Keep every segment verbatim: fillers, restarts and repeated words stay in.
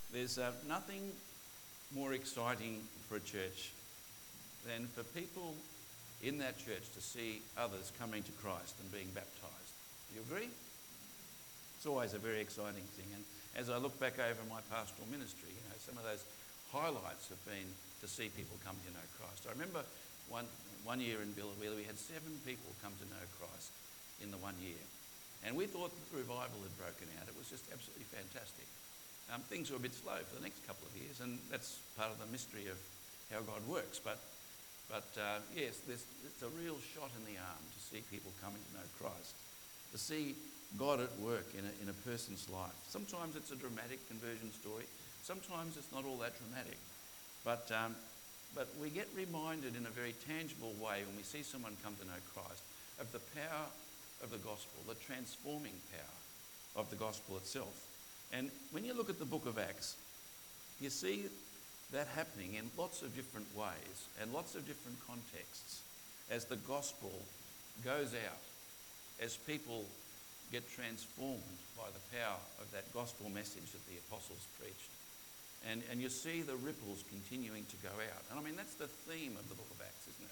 There's uh, nothing more exciting for a church than for people in that church to see others coming to Christ and being baptised. Do you agree? It's always a very exciting thing. And as I look back over my pastoral ministry, you know, some of those highlights have been to see people come to know Christ. I remember one, one year in Billawheeler, we had seven people come to know Christ in the one year. And we thought that the revival had broken out. It was just absolutely fantastic. Um, things were a bit slow for the next couple of years, and that's part of the mystery of how God works. But, but uh, yes, there's, it's a real shot in the arm to see people coming to know Christ, to see God at work in a, in a person's life. Sometimes it's a dramatic conversion story. Sometimes it's not all that dramatic. But, um, but we get reminded in a very tangible way when we see someone come to know Christ of the power of the gospel, the transforming power of the gospel itself. And when you look at the book of Acts, you see that happening in lots of different ways and lots of different contexts as the gospel goes out, as people get transformed by the power of that gospel message that the apostles preached. And, and you see the ripples continuing to go out. And I mean, that's the theme of the book of Acts, isn't it?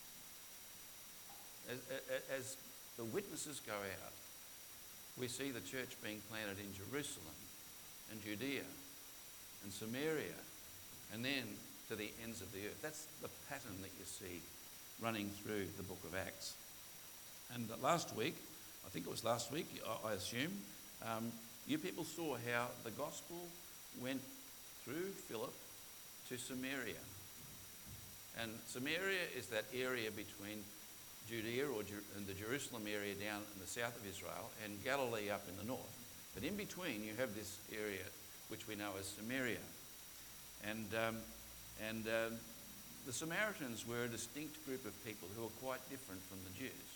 As, as, as the witnesses go out, we see the church being planted in Jerusalem and Judea and Samaria and then to the ends of the earth. That's the pattern that you see running through the book of Acts. And last week, I think it was last week, I assume, um, you people saw how the gospel went through Philip to Samaria. And Samaria is that area between Judea or Jer- and the Jerusalem area down in the south of Israel and Galilee up in the north. But in between you have this area which we know as Samaria. And, um, and um, the Samaritans were a distinct group of people who were quite different from the Jews.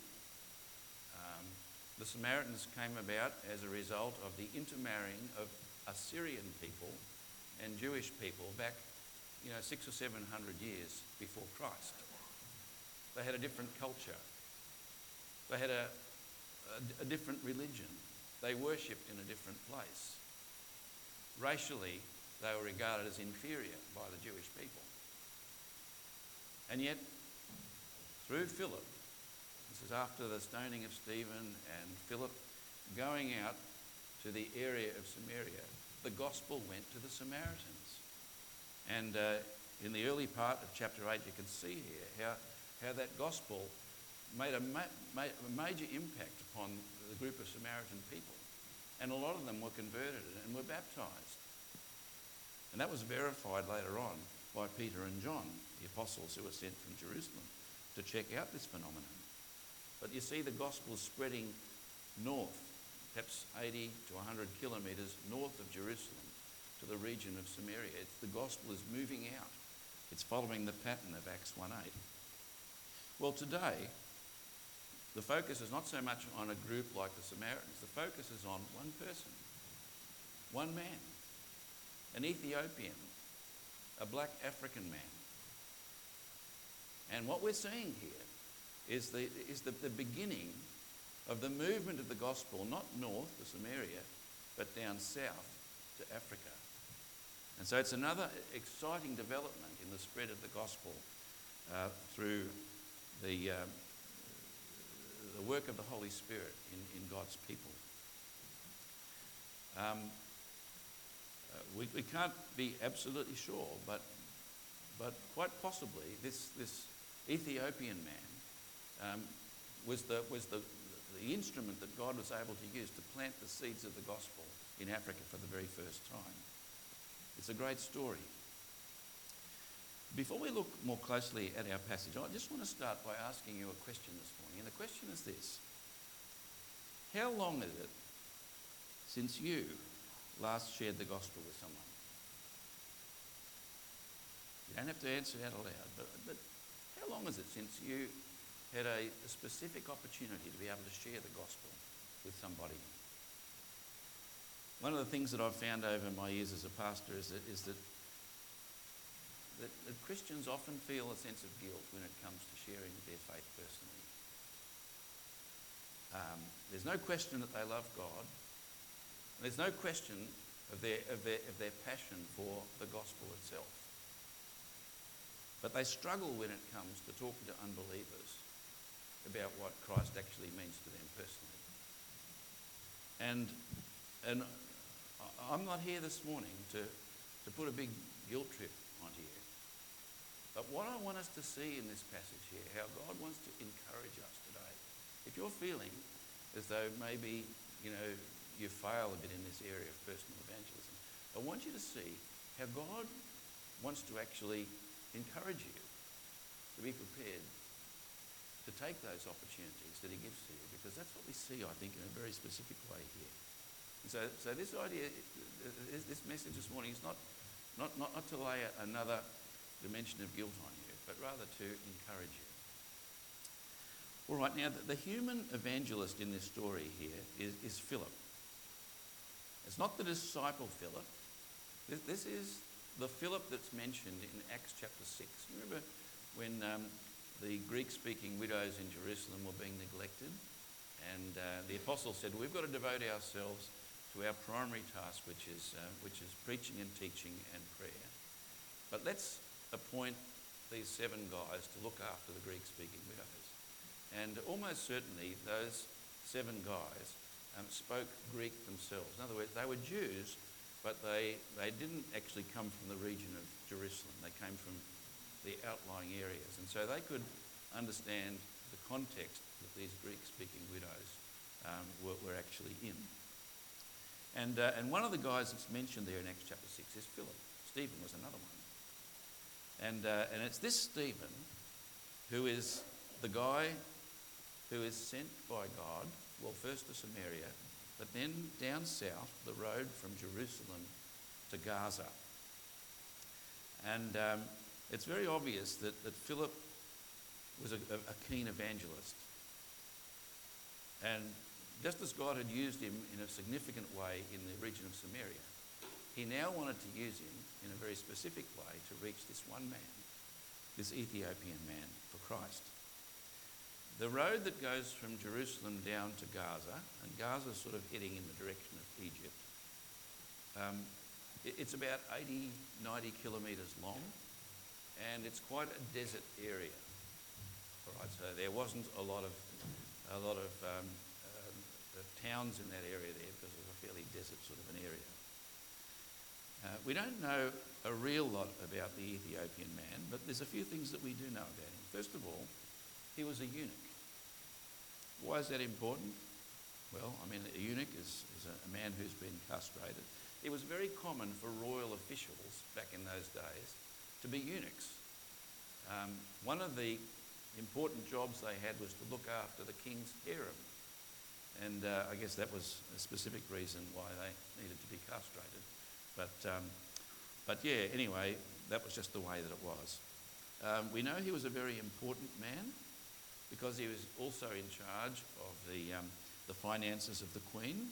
Um, the Samaritans came about as a result of the intermarrying of Assyrian people and Jewish people back, you know, six or seven hundred years before Christ. They had a different culture. They had a, a, a different religion. They worshipped in a different place. Racially, they were regarded as inferior by the Jewish people. And yet, through Philip, this is after the stoning of Stephen and Philip going out to the area of Samaria, the gospel went to the Samaritans. And uh, in the early part of chapter eight, you can see here how how that gospel made a, ma- made a major impact upon the group of Samaritan people. And a lot of them were converted and were baptised. And that was verified later on by Peter and John, the apostles who were sent from Jerusalem to check out this phenomenon. But you see the gospel spreading north, perhaps eighty to one hundred kilometres north of Jerusalem to the region of Samaria. It's, the gospel is moving out. It's following the pattern of Acts one eight. Well, today, the focus is not so much on a group like the Samaritans. The focus is on one person, one man, an Ethiopian, a black African man. And what we're seeing here is the, is the, the beginning of the movement of the gospel, not north to Samaria, but down south to Africa. And so it's another exciting development in the spread of the gospel uh, through the, um, the work of the Holy Spirit in, in God's people. Um, uh, we, we can't be absolutely sure, but, but quite possibly this, this Ethiopian man um, was, the, was the, the instrument that God was able to use to plant the seeds of the gospel in Africa for the very first time. It's a great story. Before we look more closely at our passage, I just want to start by asking you a question this morning. And the question is this: how long is it since you last shared the gospel with someone? You don't have to answer out aloud, but, but how long is it since you had a, a specific opportunity to be able to share the gospel with somebody? One of the things that I've found over my years as a pastor is that, is that That, that Christians often feel a sense of guilt when it comes to sharing their faith personally. Um, there's no question that they love God. There's no question of their, of their, of their passion for the gospel itself. But they struggle when it comes to talking to unbelievers about what Christ actually means to them personally. And, and I'm not here this morning to, to put a big guilt trip onto you. But what I want us to see in this passage here, how God wants to encourage us today. If you're feeling as though maybe, you know, you fail a bit in this area of personal evangelism, I want you to see how God wants to actually encourage you to be prepared to take those opportunities that he gives to you, because that's what we see, I think, in a very specific way here. And so, so this idea, this message this morning is not, not, not, not to lay another dimension of guilt on you, but rather to encourage you. All right, now the, the human evangelist in this story here is, is Philip. It's not the disciple Philip. This, this is the Philip that's mentioned in Acts chapter six. You remember when um, the Greek-speaking widows in Jerusalem were being neglected, and uh, the apostle said, we've got to devote ourselves to our primary task, which is, uh, which is preaching and teaching and prayer. But let's appoint these seven guys to look after the Greek-speaking widows. And almost certainly those seven guys um, spoke Greek themselves. In other words, they were Jews, but they, they didn't actually come from the region of Jerusalem. They came from the outlying areas. And so they could understand the context that these Greek-speaking widows um, were, were actually in. And, uh, and one of the guys that's mentioned there in Acts chapter six is Philip. Stephen was another one. And, uh, and it's this Stephen who is the guy who is sent by God, well, first to Samaria, but then down south, the road from Jerusalem to Gaza. And um, it's very obvious that, that Philip was a, a, a keen evangelist. And just as God had used him in a significant way in the region of Samaria, he now wanted to use him in a very specific way to reach this one man, this Ethiopian man, for Christ. The road that goes from Jerusalem down to Gaza, and Gaza's sort of heading in the direction of Egypt, um, it, it's about eighty, ninety kilometres long, and it's quite a desert area. All right, so there wasn't a lot of a lot of um, um, towns in that area there, because it was a fairly desert sort of an area. Uh, we don't know a real lot about the Ethiopian man, but there's a few things that we do know about him. First of all, he was a eunuch. Why is that important? Well, I mean, a eunuch is, is a, a man who's been castrated. It was very common for royal officials back in those days to be eunuchs. Um, one of the important jobs they had was to look after the king's harem. And uh, I guess that was a specific reason why they needed to be castrated. But, um, but yeah, anyway, that was just the way that it was. Um, we know he was a very important man because he was also in charge of the, um, the finances of the queen.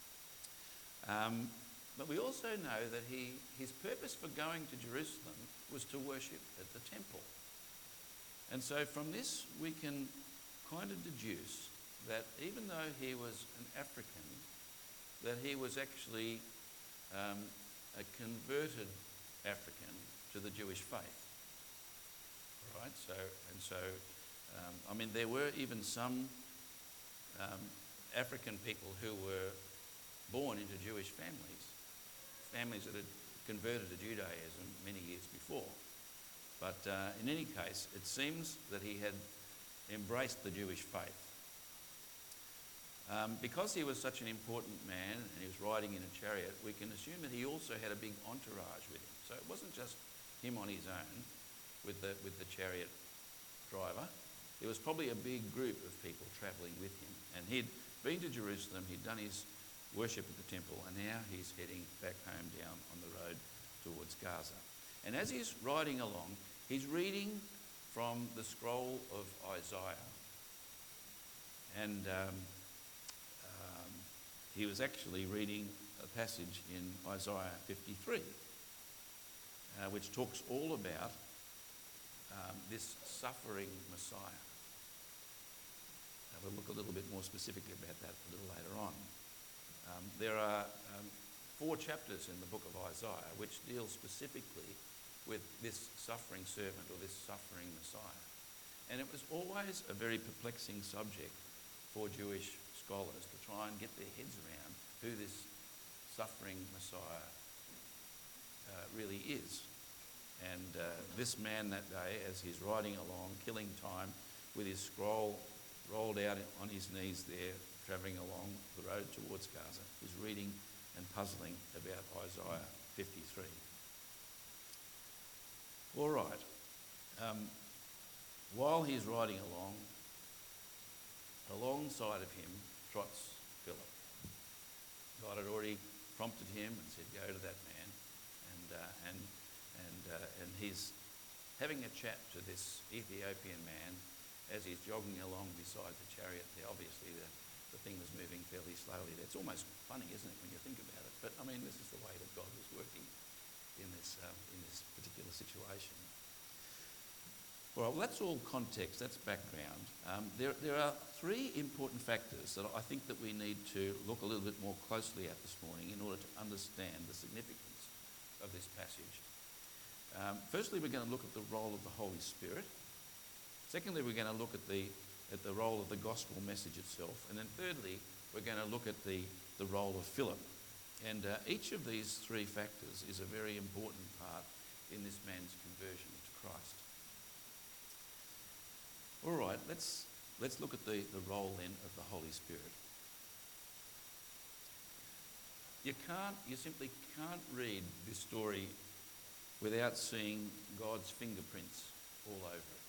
Um, but we also know that he, his purpose for going to Jerusalem was to worship at the temple. And so from this we can kind of deduce that even though he was an African, that he was actually um, a converted African to the Jewish faith. Right? So, and so, um, I mean, there were even some um, African people who were born into Jewish families, families that had converted to Judaism many years before. But uh, in any case, it seems that he had embraced the Jewish faith. Um, because he was such an important man and he was riding in a chariot, we can assume that he also had a big entourage with him. So it wasn't just him on his own with the, with the chariot driver. There was probably a big group of people travelling with him. And he'd been to Jerusalem, he'd done his worship at the temple, and now he's heading back home down on the road towards Gaza. And as he's riding along, he's reading from the scroll of Isaiah. And um, um, he was actually reading a passage in Isaiah fifty-three, uh, which talks all about um, this suffering Messiah. We'll look a little bit more specifically about that a little later on. Um, there are um, four chapters in the book of Isaiah which deal specifically with this suffering servant or this suffering Messiah. And it was always a very perplexing subject for Jewish scholars to try and get their heads around who this suffering Messiah uh, really is. And uh, this man that day, as he's riding along, killing time with his scroll rolled out on his knees there, travelling along the road towards Gaza, is reading and puzzling about Isaiah fifty-three. All right. Um, while he's riding along, alongside of him trots Philip. God had already prompted him and said, "Go to that man," and uh, and and uh, and he's having a chat to this Ethiopian man as he's jogging along beside the chariot. There, obviously, the the thing was moving fairly slowly. It's almost funny, isn't it, when you think about it? But I mean, this is the way that God was working in this um, in this particular situation. All right, well, that's all context, that's background. Um, there, there are three important factors that I think that we need to look a little bit more closely at this morning in order to understand the significance of this passage. Um, firstly, we're going to look at the role of the Holy Spirit. Secondly, we're going to look at the at the role of the gospel message itself. And then thirdly, we're going to look at the, the role of Philip. And uh, each of these three factors is a very important part in this man's conversion to Christ. All right, let's, let's look at the, the role then of the Holy Spirit. You can't, you simply can't read this story without seeing God's fingerprints all over it.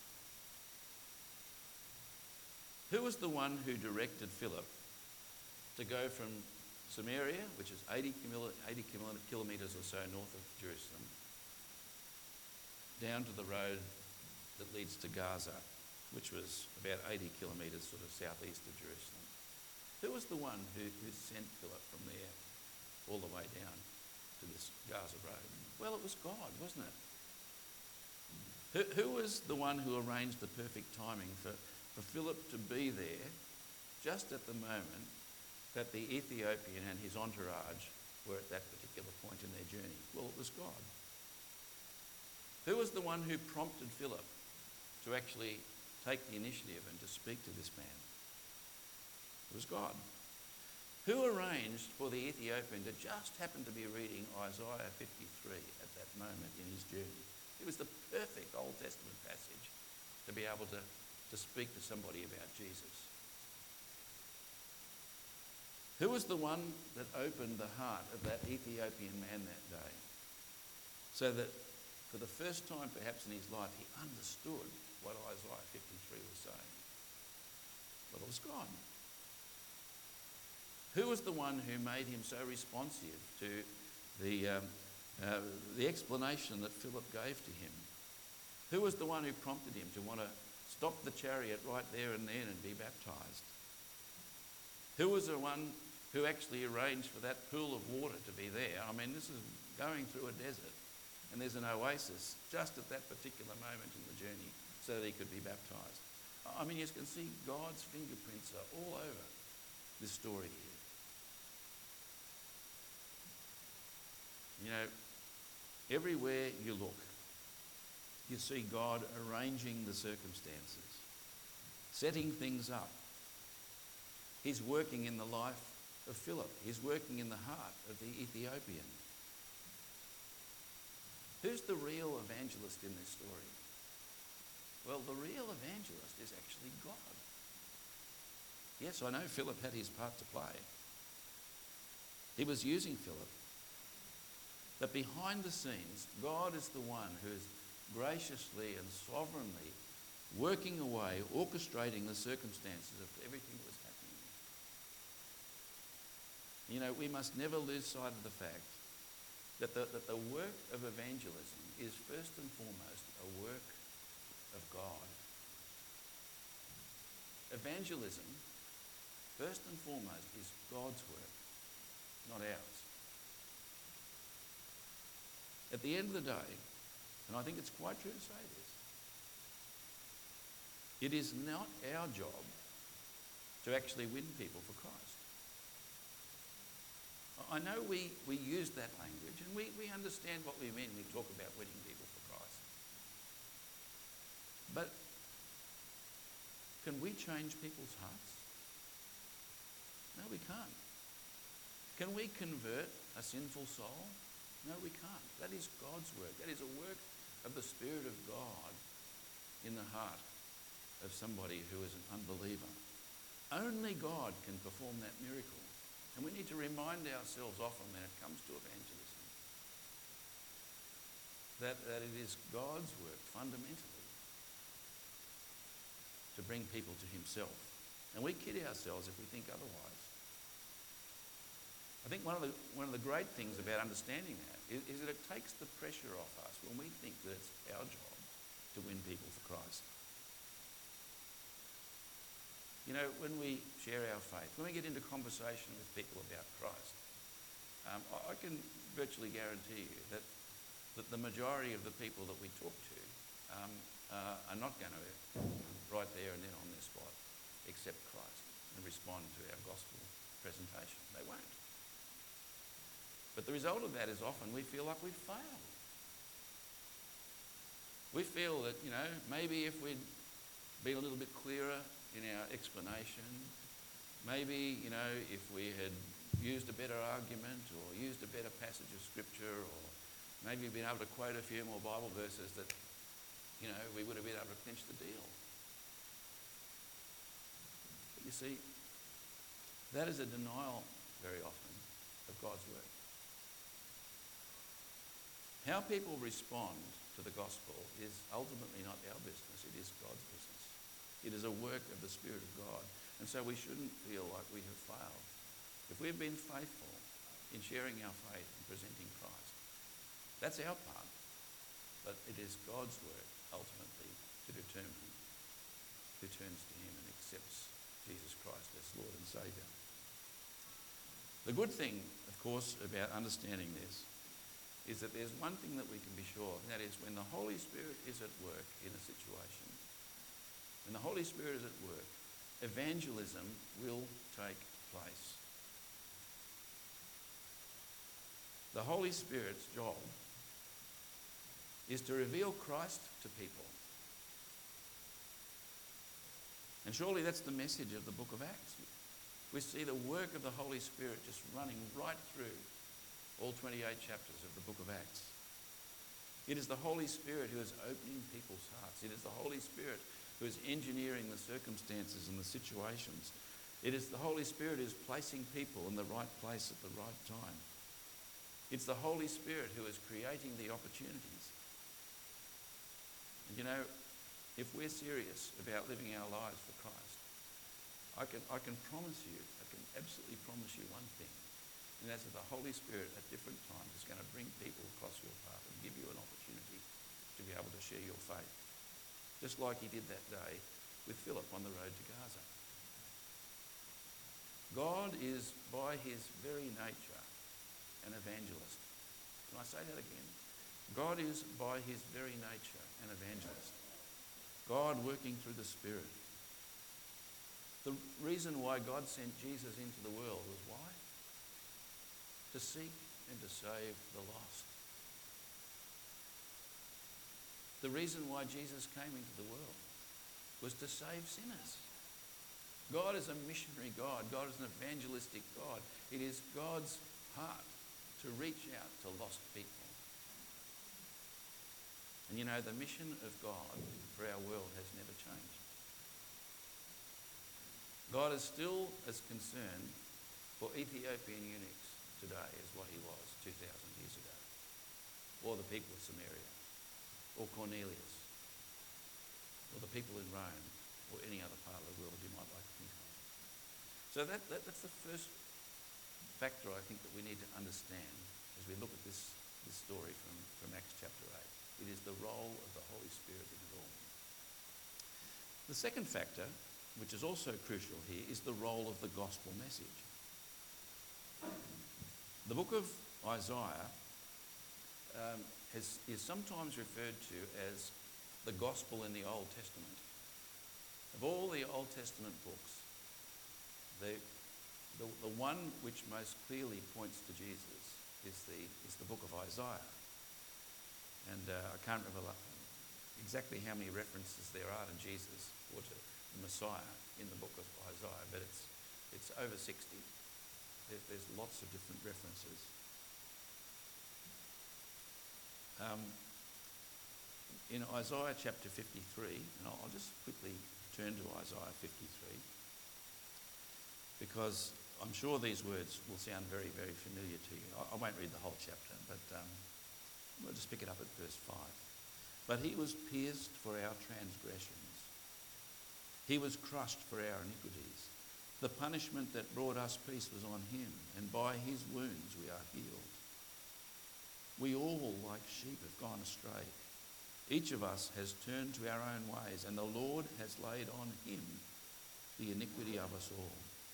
Who was the one who directed Philip to go from Samaria, which is eighty kilometres or so north of Jerusalem, down to the road that leads to Gaza, which was about eighty kilometres sort of southeast of Jerusalem? Who was the one who, who sent Philip from there all the way down to this Gaza road? Well, it was God, wasn't it? Who, who was the one who arranged the perfect timing for for Philip to be there just at the moment that the Ethiopian and his entourage were at that particular point in their journey? Well, it was God. Who was the one who prompted Philip to actually take the initiative and to speak to this man? It was God. Who arranged for the Ethiopian to just happen to be reading Isaiah fifty-three at that moment in his journey? It was the perfect Old Testament passage to be able to to speak to somebody about Jesus. Who was the one that opened the heart of that Ethiopian man that day, so that for the first time perhaps in his life he understood what Isaiah fifty-three was saying? Well, it was God. Who was the one who made him so responsive to the, um, uh, the explanation that Philip gave to him? Who was the one who prompted him to want to stop the chariot right there and then and be baptised? Who was the one who actually arranged for that pool of water to be there? I mean, this is going through a desert and there's an oasis just at that particular moment in the journey so that he could be baptised. I mean, you can see God's fingerprints are all over this story here. You know, everywhere you look, you see God arranging the circumstances, setting things up. He's working in the life of Philip. He's working in the heart of the Ethiopian. Who's the real evangelist in this story? Well, the real evangelist is actually God. Yes, I know Philip had his part to play. He was using Philip. But behind the scenes, God is the one who is graciously and sovereignly working away, orchestrating the circumstances of everything that was happening. You know, we must never lose sight of the fact that the, that the work of evangelism is first and foremost a work of God. Evangelism, first and foremost, is God's work, not ours. At the end of the day, and I think it's quite true to say this, it is not our job to actually win people for Christ. I know we, we use that language and we, we understand what we mean when we talk about winning people for Christ. But can we change people's hearts? No, we can't. Can we convert a sinful soul? No, we can't. That is God's work. That is a work of the Spirit of God in the heart of somebody who is an unbeliever. Only God can perform that miracle. And we need to remind ourselves often when it comes to evangelism that, that it is God's work fundamentally to bring people to himself. And we kid ourselves if we think otherwise. I think one of the, one of the great things about understanding that is, is that it takes the pressure off us when we think that it's our job to win people for Christ. You know, when we share our faith, when we get into conversation with people about Christ, um, I, I can virtually guarantee you that, that the majority of the people that we talk to um, uh, are not going to, right there and then on their spot, accept Christ and respond to our gospel presentation. They won't. But the result of that is often we feel like we've failed. We feel that, you know, maybe if we'd been a little bit clearer in our explanation, maybe, you know, if we had used a better argument or used a better passage of scripture or maybe been able to quote a few more Bible verses that, you know, we would have been able to clinch the deal. But you see, that is a denial very often of God's work. How people respond to the gospel is ultimately not our business, it is God's business. It is a work of the Spirit of God. And so we shouldn't feel like we have failed. If we've been faithful in sharing our faith and presenting Christ, that's our part. But it is God's work ultimately to determine who turns to him and accepts Jesus Christ as Lord and Saviour. The good thing, of course, about understanding this is that there's one thing that we can be sure of, and that is when the Holy Spirit is at work in a situation, when the Holy Spirit is at work, evangelism will take place. The Holy Spirit's job is to reveal Christ to people. And surely that's the message of the book of Acts. We see the work of the Holy Spirit just running right through all twenty-eight chapters of the book of Acts. It is the Holy Spirit who is opening people's hearts. It is the Holy Spirit who is engineering the circumstances and the situations. It is the Holy Spirit who is placing people in the right place at the right time. It's the Holy Spirit who is creating the opportunities. And you know, if we're serious about living our lives for Christ, I can, I can promise you, I can absolutely promise you one thing, and that's that the Holy Spirit at different times is going to bring people across your path and give you an opportunity to be able to share your faith. Just like he did that day with Philip on the road to Gaza. God is by his very nature an evangelist. Can I say that again? God is by his very nature an evangelist. God working through the Spirit. The reason why God sent Jesus into the world was why? To seek and to save the lost. The reason why Jesus came into the world was to save sinners. God is a missionary God. God is an evangelistic God. It is God's heart to reach out to lost people. And you know, the mission of God for our world has never changed. God is still as concerned for Ethiopian eunuchs today as what he was two thousand years ago, or the people of Samaria, or Cornelius, or the people in Rome, or any other part of the world you might like to think of. So that, that, that's the first factor I think that we need to understand as we look at this, this story from, from Acts chapter eight. It is the role of the Holy Spirit in it all. The second factor, which is also crucial here, is the role of the gospel message. The book of Isaiah um, has, is sometimes referred to as the gospel in the Old Testament. Of all the Old Testament books, the, the, the one which most clearly points to Jesus is the, is the book of Isaiah. And uh, I can't remember exactly how many references there are to Jesus or to the Messiah in the book of Isaiah, but it's, it's over sixty. There, there's lots of different references. Um, in Isaiah chapter fifty-three, and I'll, I'll just quickly turn to Isaiah fifty-three, because I'm sure these words will sound very, very familiar to you. I, I won't read the whole chapter, but um, we'll just pick it up at verse five. But he was pierced for our transgressions. He was crushed for our iniquities. The punishment that brought us peace was on him, and by his wounds we are healed. We all, like sheep, have gone astray. Each of us has turned to our own ways, and the Lord has laid on him the iniquity of us all.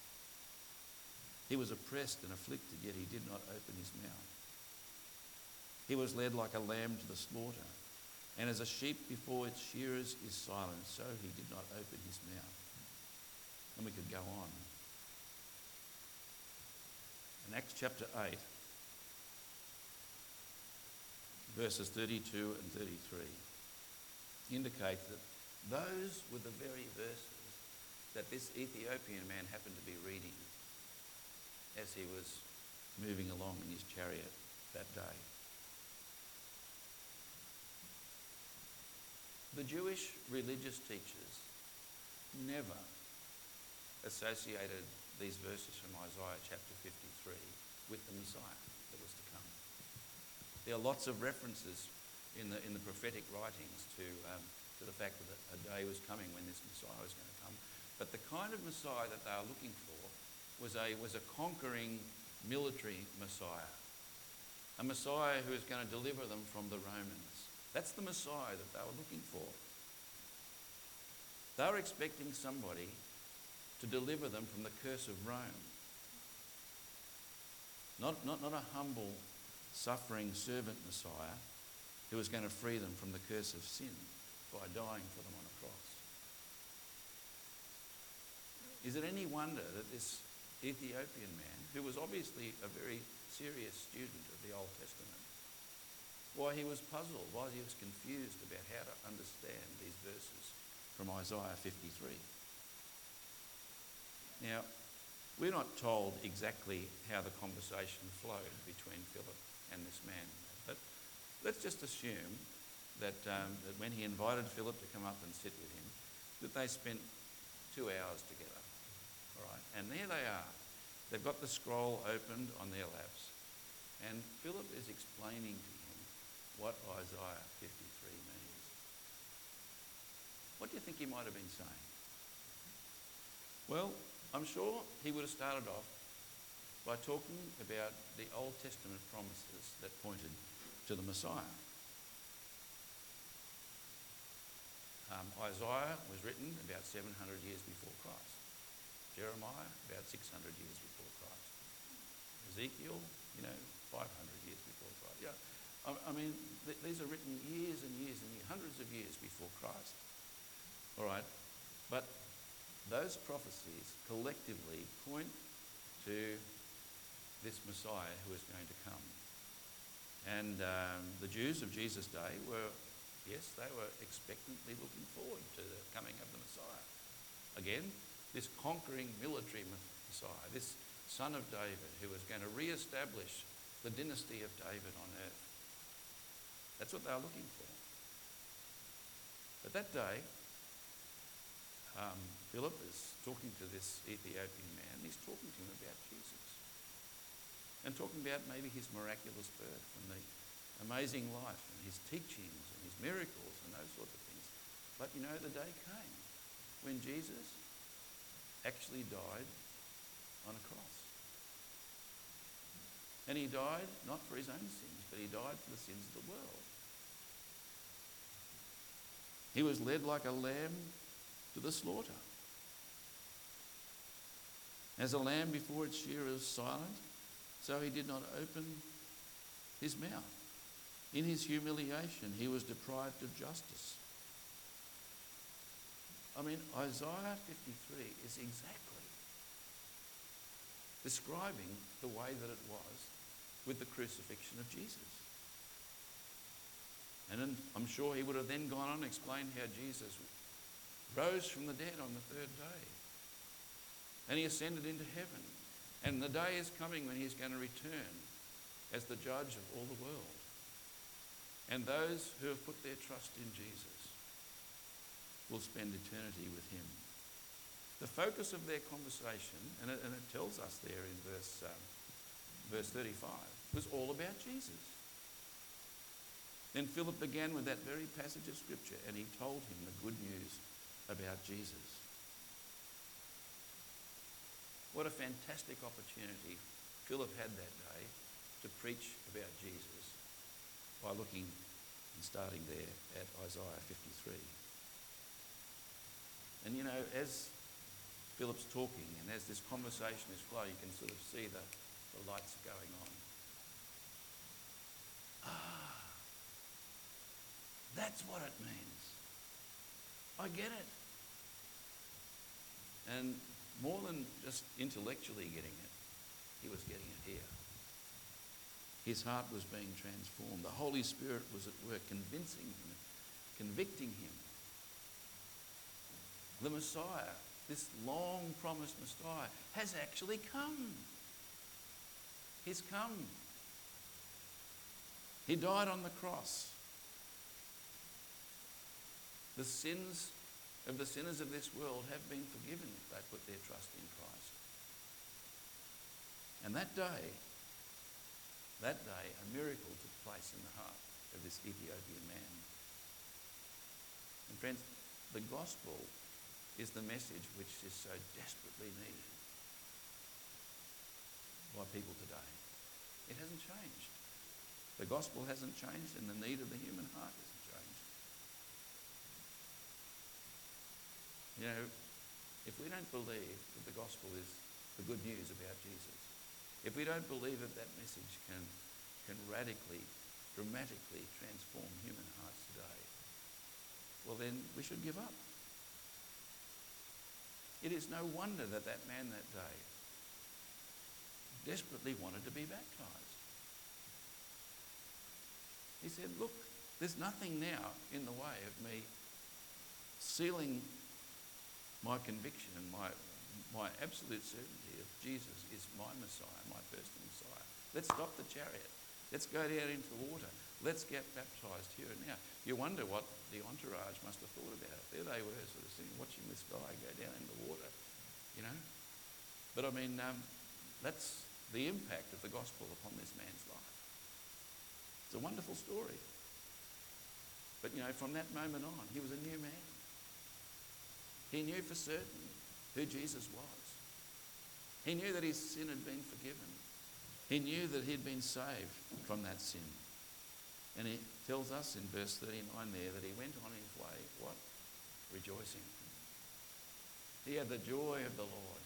He was oppressed and afflicted, yet he did not open his mouth. He was led like a lamb to the slaughter, and as a sheep before its shearers is silent, so he did not open his mouth. And we could go on. In Acts chapter eight, verses thirty-two and thirty-three, indicate that those were the very verses that this Ethiopian man happened to be reading as he was moving along in his chariot that day. The Jewish religious teachers never associated these verses from Isaiah chapter fifty-three with the Messiah that was to come. There are lots of references in the in the prophetic writings to um, to the fact that a day was coming when this Messiah was going to come. But the kind of Messiah that they were looking for was a was a conquering military Messiah, a Messiah who was going to deliver them from the Romans. That's the Messiah that they were looking for. They were expecting somebody to deliver them from the curse of Rome. Not, not, not a humble, suffering servant Messiah who was going to free them from the curse of sin by dying for them on a cross. Is it any wonder that this Ethiopian man, who was obviously a very serious student of the Old Testament, why he was puzzled, why he was confused about how to understand these verses from Isaiah fifty-three. Now, we're not told exactly how the conversation flowed between Philip and this man, but let's just assume that, um, that when he invited Philip to come up and sit with him, that they spent two hours together. All right, and there they are. They've got the scroll opened on their laps, and Philip is explaining to him what Isaiah fifty-three means. What do you think he might have been saying? Well, I'm sure he would have started off by talking about the Old Testament promises that pointed to the Messiah. Um, Isaiah was written about seven hundred years before Christ. Jeremiah, about six hundred years before Christ. Ezekiel, you know, five hundred years before Christ. Yeah, I, I mean, th- these are written years and years and years, hundreds of years before Christ. All right, but those prophecies collectively point to this Messiah who is going to come. And um, the Jews of Jesus' day were, yes, they were expectantly looking forward to the coming of the Messiah. Again, this conquering military Messiah, this son of David who was going to re-establish the dynasty of David on earth. That's what they were looking for. But that day, um, Philip is talking to this Ethiopian man. He's talking to him about Jesus and talking about maybe his miraculous birth and the amazing life and his teachings and his miracles and those sorts of things. But you know, the day came when Jesus actually died on a cross. And he died not for his own sins, but he died for the sins of the world. He was led like a lamb to the slaughter. As a lamb before its shearer is silent, so he did not open his mouth. In his humiliation, he was deprived of justice. I mean, Isaiah fifty-three is exactly describing the way that it was with the crucifixion of Jesus. And then I'm sure he would have then gone on and explained how Jesus rose from the dead on the third day. And he ascended into heaven. And the day is coming when he's going to return as the judge of all the world. And those who have put their trust in Jesus will spend eternity with him. The focus of their conversation, and it, and it tells us there in verse, um, verse thirty-five, was all about Jesus. Then Philip began with that very passage of scripture, and he told him the good news about Jesus. What a fantastic opportunity Philip had that day to preach about Jesus by looking and starting there at Isaiah fifty-three. And you know, as Philip's talking and as this conversation is flowing, you can sort of see the, the lights going on. Ah, that's what it means. I get it. And more than just intellectually getting it, he was getting it here. His heart was being transformed. The Holy Spirit was at work, convincing him, convicting him. The Messiah, this long-promised Messiah, has actually come. He's come. He died on the cross. The sins of the sinners of this world have been forgiven if they put their trust in Christ. And that day, that day, a miracle took place in the heart of this Ethiopian man. And friends, the gospel is the message which is so desperately needed by people today. It hasn't changed. The gospel hasn't changed, and the need of the human heart hasn't changed. You know, if we don't believe that the gospel is the good news about Jesus, if we don't believe that that message can, can radically, dramatically transform human hearts today, well then we should give up. It is no wonder that that man that day desperately wanted to be baptised. He said, look, there's nothing now in the way of me sealing my conviction and my, my absolute certainty of Jesus is my Messiah, my personal Messiah. Let's stop the chariot. Let's go down into the water. Let's get baptised here and now. You wonder what the entourage must have thought about it. There they were sort of sitting, watching this guy go down in the water, you know. But I mean, um, that's the impact of the gospel upon this man's life. It's a wonderful story. But, you know, from that moment on, he was a new man. He knew for certain who Jesus was. He knew that his sin had been forgiven. He knew that he'd been saved from that sin. And he tells us in verse thirty-nine there that he went on his way, what? Rejoicing. He had the joy of the Lord.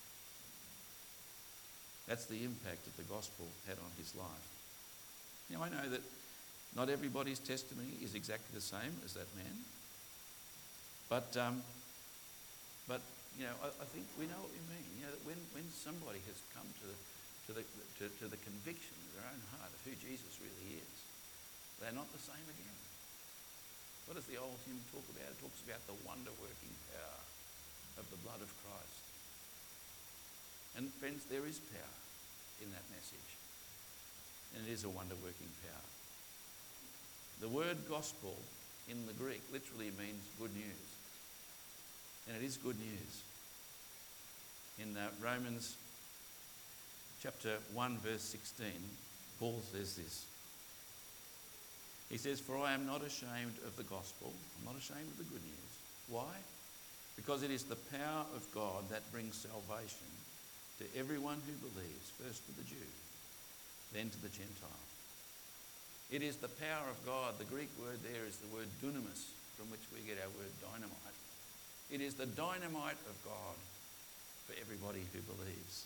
That's the impact that the gospel had on his life. Now, I know that not everybody's testimony is exactly the same as that man. But, um, but you know, I, I think we know what we mean. You know, that when, when somebody has come to the, to, the, to, to the conviction of their own heart of who Jesus really is, they're not the same again. What does the old hymn talk about? It talks about the wonder-working power of the blood of Christ. And friends, there is power in that message. And it is a wonder-working power. The word gospel in the Greek literally means good news. And it is good news. In uh, Romans chapter one, verse sixteen, Paul says this. He says, "For I am not ashamed of the gospel." I'm not ashamed of the good news. Why? Because it is the power of God that brings salvation to everyone who believes, first to the Jew, then to the Gentile. It is the power of God. The Greek word there is the word dunamis, from which we get our word dynamite. It is the dynamite of God for everybody who believes.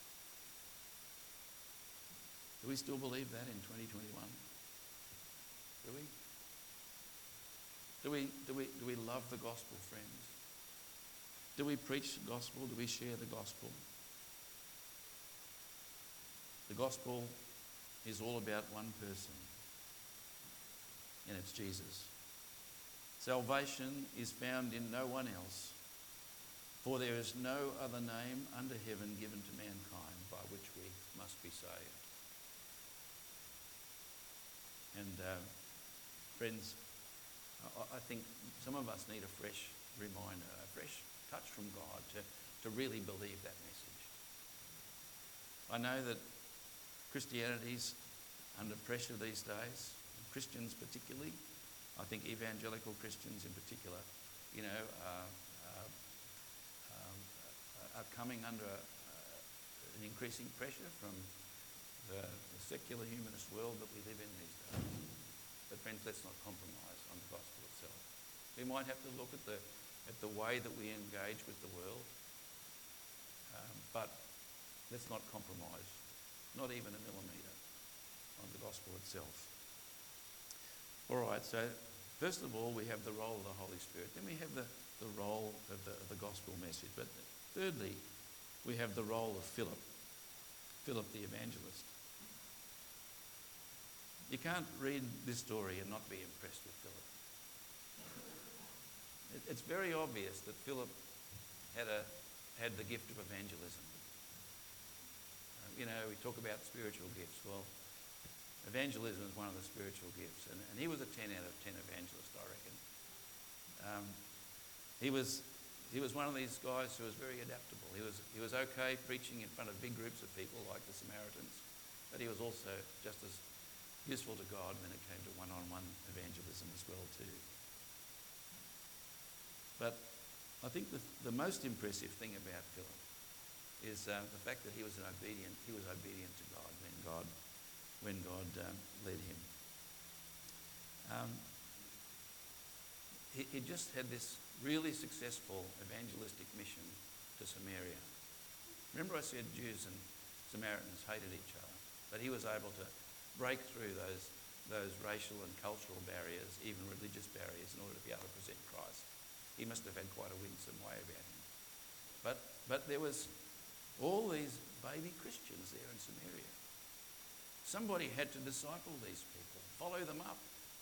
Do we still believe that in twenty twenty-one? Do we? Do we, do we, do we love the gospel, friends? Do we preach the gospel? Do we share the gospel? The gospel is all about one person, and it's Jesus. Salvation is found in no one else, for there is no other name under heaven given to mankind by which we must be saved. And uh, friends, I, I think some of us need a fresh reminder, a fresh touch from God to, to really believe that message. I know that Christianity's under pressure these days, Christians particularly. I think evangelical Christians in particular, you know, uh, uh, um, are coming under uh, an increasing pressure from the, the secular humanist world that we live in these days. But friends, let's not compromise on the gospel itself. We might have to look at the at the way that we engage with the world, um, but let's not compromise, not even a millimetre, on the gospel itself. All right, so first of all, we have the role of the Holy Spirit. Then we have the, the role of the, of the gospel message. But thirdly, we have the role of Philip, Philip the evangelist. You can't read this story and not be impressed with Philip. It, it's very obvious that Philip had, a, had the gift of evangelism. Uh, you know, we talk about spiritual gifts. Well, evangelism is one of the spiritual gifts, and, and he was a ten out of ten evangelist, I reckon. Um, he was he was one of these guys who was very adaptable. He was he was okay preaching in front of big groups of people like the Samaritans, but he was also just as useful to God when it came to one-on-one evangelism as well too. But I think the, the most impressive thing about Philip is uh, the fact that he was an obedient he was obedient to God when God. when God um, led him. Um, he, he just had this really successful evangelistic mission to Samaria. Remember I said Jews and Samaritans hated each other, but he was able to break through those, those racial and cultural barriers, even religious barriers, in order to be able to present Christ. He must have had quite a winsome way about him. But, but there was all these baby Christians there in Samaria. Somebody had to disciple these people, follow them up.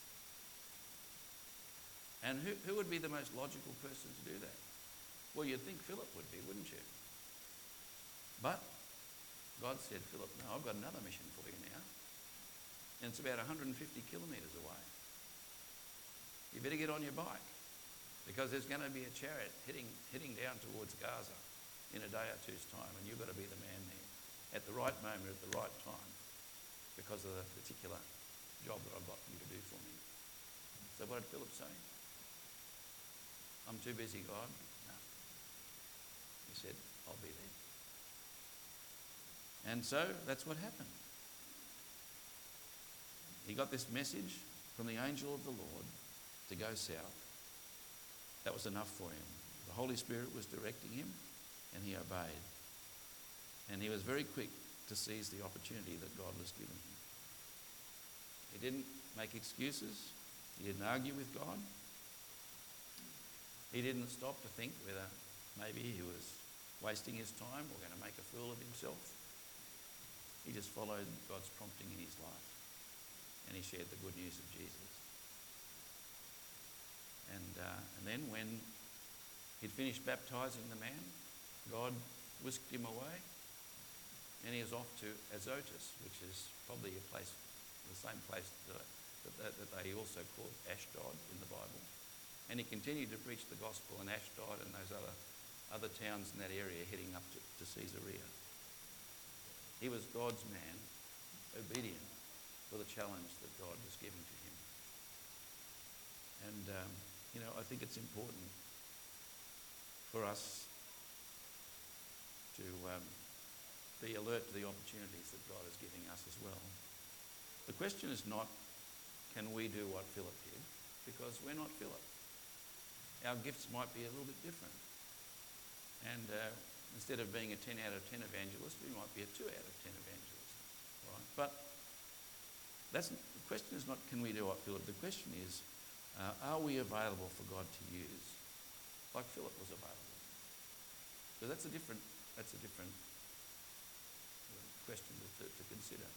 And who, who would be the most logical person to do that? Well, you'd think Philip would be, wouldn't you? But God said, Philip, no, I've got another mission for you now. And it's about one hundred fifty kilometres away. You better get on your bike, because there's going to be a chariot heading, heading down towards Gaza in a day or two's time, and you've got to be the man there at the right moment, at the right time, because of the particular job that I've got you to do for me. So what did Philip say? I'm too busy, God. No. He said, I'll be there. And so that's what happened. He got this message from the angel of the Lord to go south. That was enough for him. The Holy Spirit was directing him, and he obeyed. And he was very quick to seize the opportunity that God was giving him. He didn't make excuses. He didn't argue with God. He didn't stop to think whether maybe he was wasting his time or going to make a fool of himself. He just followed God's prompting in his life, and he shared the good news of Jesus. And, uh, and then when he'd finished baptising the man, God whisked him away, and he was off to Azotus, which is probably a place, the same place that, that, that they also called Ashdod in the Bible. And he continued to preach the gospel in Ashdod and those other, other towns in that area heading up to, to Caesarea. He was God's man, obedient for the challenge that God was giving to him. And, um, you know, I think it's important for us to um, be alert to the opportunities that God is giving us as well. The question is not, can we do what Philip did? Because we're not Philip. Our gifts might be a little bit different. And uh, instead of being a ten out of ten evangelist, we might be a two out of ten evangelist. Right? But that's, the question is not, can we do what Philip? The question is, uh, are we available for God to use like Philip was available? So that's a different, that's a different question to, to, to consider.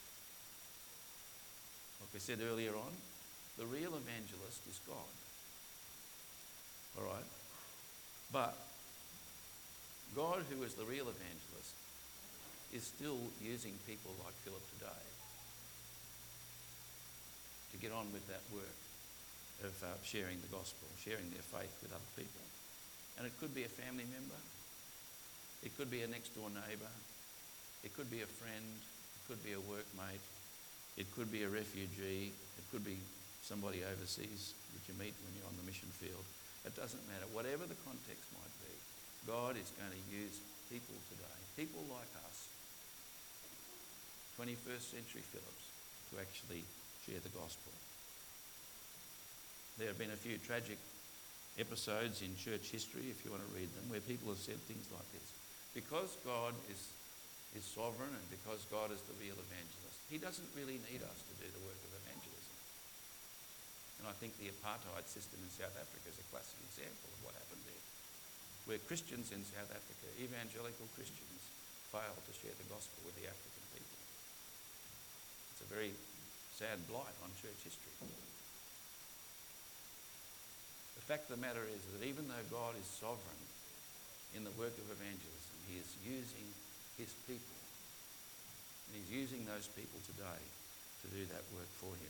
Like I said earlier on, the real evangelist is God. All right? But God, who is the real evangelist, is still using people like Philip today to get on with that work of uh, sharing the gospel, sharing their faith with other people. And it could be a family member, it could be a next door neighbour, it could be a friend, it could be a workmate, it could be a refugee, it could be somebody overseas that you meet when you're on the mission field. It doesn't matter. Whatever the context might be, God is going to use people today, people like us, twenty-first century Philips, to actually share the gospel. There have been a few tragic episodes in church history, if you want to read them, where people have said things like this. Because God is, is sovereign and because God is the real evangelist, he doesn't really need us to do the work of evangelism. And I think the apartheid system in South Africa is a classic example of what happened there, where Christians in South Africa, evangelical Christians, failed to share the gospel with the African people. It's a very sad blight on church history. The fact of the matter is that even though God is sovereign in the work of evangelism, he is using his people. And he's using those people today to do that work for him.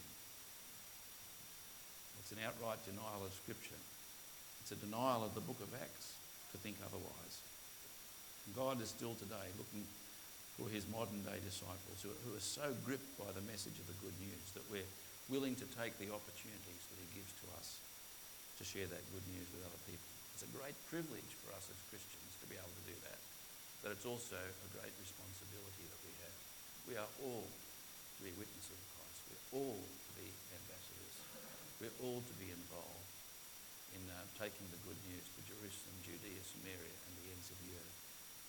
It's an outright denial of Scripture. It's a denial of the book of Acts to think otherwise. And God is still today looking for his modern day disciples who, who are so gripped by the message of the good news that we're willing to take the opportunities that he gives to us to share that good news with other people. It's a great privilege for us as Christians to be able to do that, but it's also a great responsibility that we have. We are all to be witnesses of Christ. We're all to be ambassadors. We're all to be involved in uh, taking the good news to Jerusalem, Judea, Samaria, and the ends of the earth.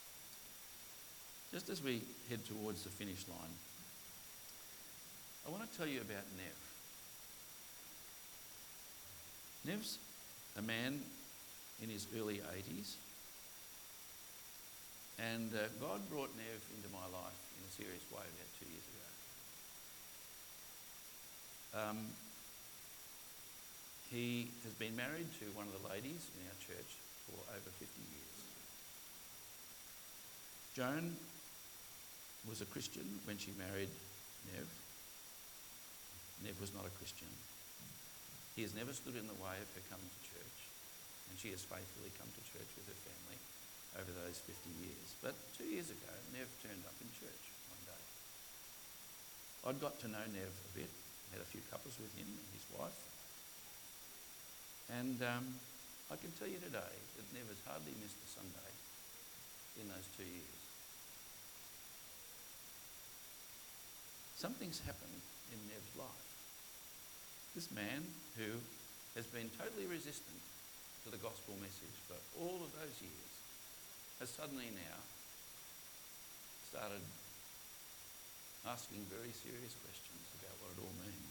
Just as we head towards the finish line, I want to tell you about Nev. Nev's a man in his early eighties, and uh, God brought Nev into my life in a serious way about two years ago. Um, he has been married to one of the ladies in our church for over fifty years. Joan was a Christian when she married Nev. Nev was not a Christian. He has never stood in the way of her coming to church, and she has faithfully come to church with her family over those fifty years. But two years ago, Nev turned up in church one day. I'd got to know Nev a bit, had a few couples with him and his wife, and um, I can tell you today that Nev has hardly missed a Sunday in those two years. Something's happened in Nev's life. This man who has been totally resistant to the gospel message for all of those years has suddenly now started asking very serious questions about what it all means.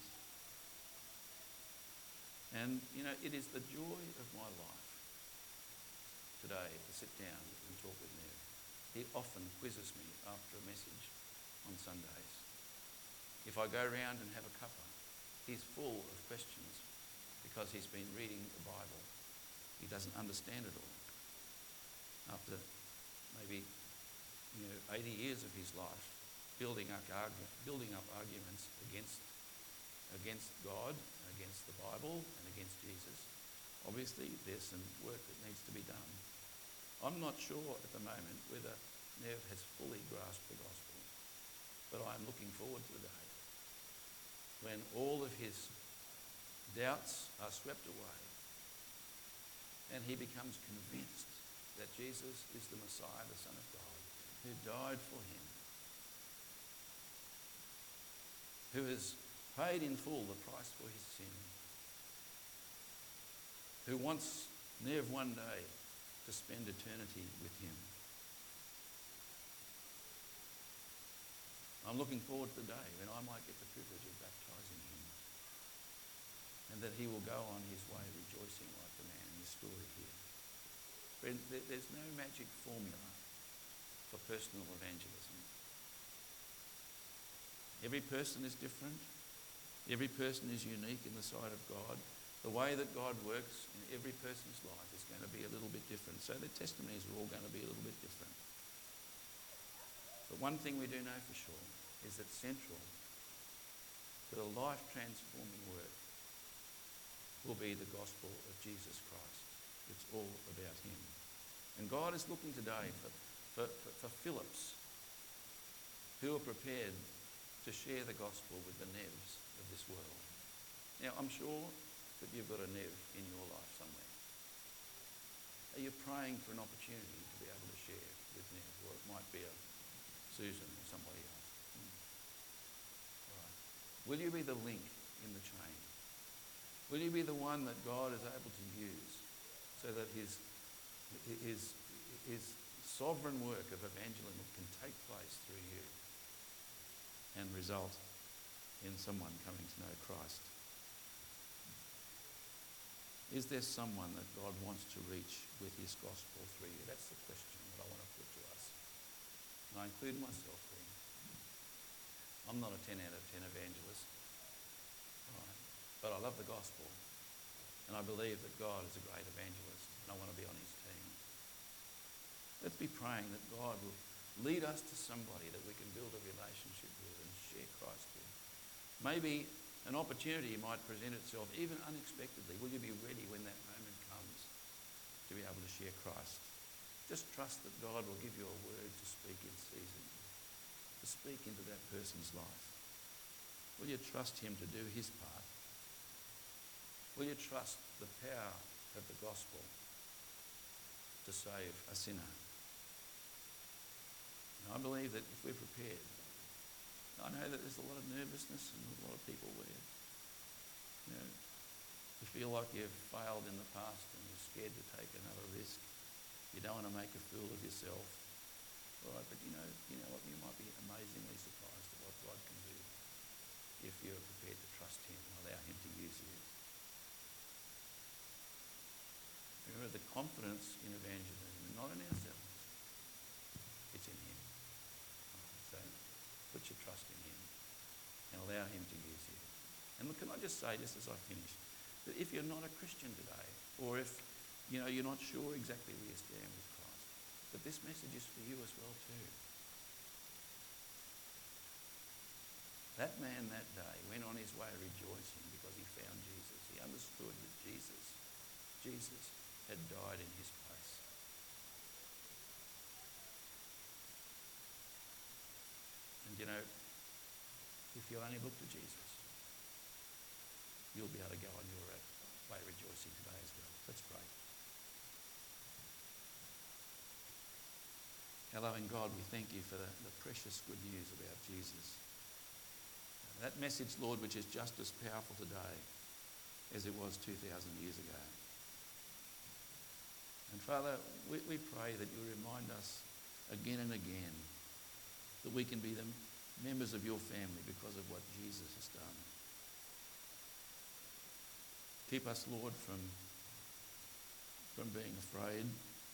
And, you know, it is the joy of my life today to sit down and talk with Nev. He often quizzes me after a message on Sundays. If I go around and have a cuppa, he's full of questions because he's been reading the Bible. He doesn't understand it all. After maybe, you know, eighty years of his life building up, argu- building up arguments against, against God, against the Bible and against Jesus, obviously there's some work that needs to be done. I'm not sure at the moment whether Nev has fully grasped the gospel, but I'm looking forward to the day when all of his doubts are swept away and he becomes convinced that Jesus is the Messiah, the Son of God, who died for him, who has paid in full the price for his sin, who wants Nev one day to spend eternity with him. I'm looking forward to the day when I might get the privilege of baptising him, and that he will go on his way rejoicing like the man in the story here. Friend, there's no magic formula for personal evangelism. Every person is different. Every person is unique in the sight of God. The way that God works in every person's life is going to be a little bit different. So their testimonies are all going to be a little bit different. But one thing we do know for sure is that central to the life-transforming work will be the gospel of Jesus Christ. It's all about him. And God is looking today for, for, for, for Philips who are prepared to share the gospel with the Nevs of this world. Now, I'm sure that you've got a Nev in your life somewhere. Are you praying for an opportunity to be able to share with Nev? Or it might be a Susan or somebody else. Hmm. All right. Will you be the link in the chain? Will you be the one that God is able to use so that his, his, his sovereign work of evangelism can take place through you and result in someone coming to know Christ? Is there someone that God wants to reach with his gospel through you? That's the question that I want to put to us. And I include myself there. I'm not a ten out of ten evangelist, right? But I love the gospel. And I believe that God is a great evangelist, and I want to be on his team. Let's be praying that God will lead us to somebody that we can build a relationship with and share Christ with. Maybe an opportunity might present itself even unexpectedly. Will you be ready when that moment comes to be able to share Christ? Just trust that God will give you a word to speak in season, to speak into that person's life. Will you trust him to do his part? Will you trust the power of the gospel to save a sinner? And I believe that if we're prepared, I know that there's a lot of nervousness and a lot of people where, you know, you feel like you've failed in the past and you're scared to take another risk. You don't want to make a fool of yourself. All right, but you know, you know what? You might be amazingly surprised at what God can do if you're prepared to trust him and allow him to use you. Remember, the confidence in evangelism is not in ourselves. It's in him. So put your trust in him and allow him to use you. And look, can I just say, just as I finish, that if you're not a Christian today, or if you know you're not sure exactly where you stand with Christ, that this message is for you as well too. That man that day went on his way rejoicing because he found Jesus. He understood that Jesus, Jesus had died in his place. And you know, if you only look to Jesus, you'll be able to go on your way rejoicing today as well. Let's pray. Our loving God, we thank you for the, the precious good news about Jesus. That message, Lord, which is just as powerful today as it was two thousand years ago. And Father, we, we pray that you remind us again and again that we can be the members of your family because of what Jesus has done. Keep us, Lord, from, from being afraid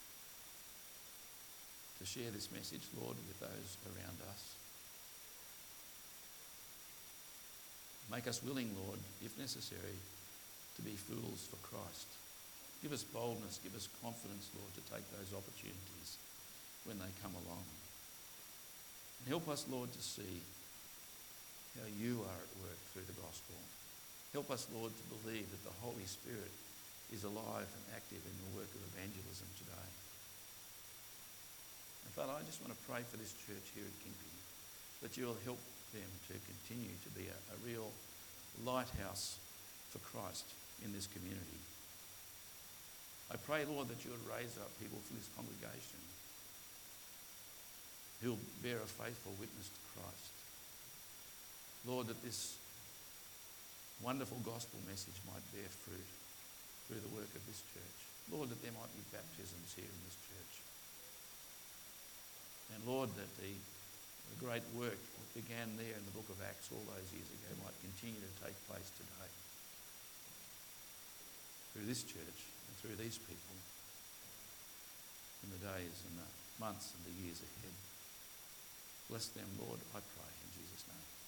to share this message, Lord, with those around us. Make us willing, Lord, if necessary, to be fools for Christ. Give us boldness, give us confidence, Lord, to take those opportunities when they come along. And help us, Lord, to see how you are at work through the gospel. Help us, Lord, to believe that the Holy Spirit is alive and active in the work of evangelism today. And Father, I just want to pray for this church here at Gympie, that you will help them to continue to be a, a real lighthouse for Christ in this community. I pray, Lord, that you would raise up people from this congregation who will bear a faithful witness to Christ. Lord, that this wonderful gospel message might bear fruit through the work of this church. Lord, that there might be baptisms here in this church. And Lord, that the, the great work that began there in the book of Acts all those years ago might continue to take place today through this church and through these people in the days and the months and the years ahead. Bless them, Lord, I pray in Jesus' name.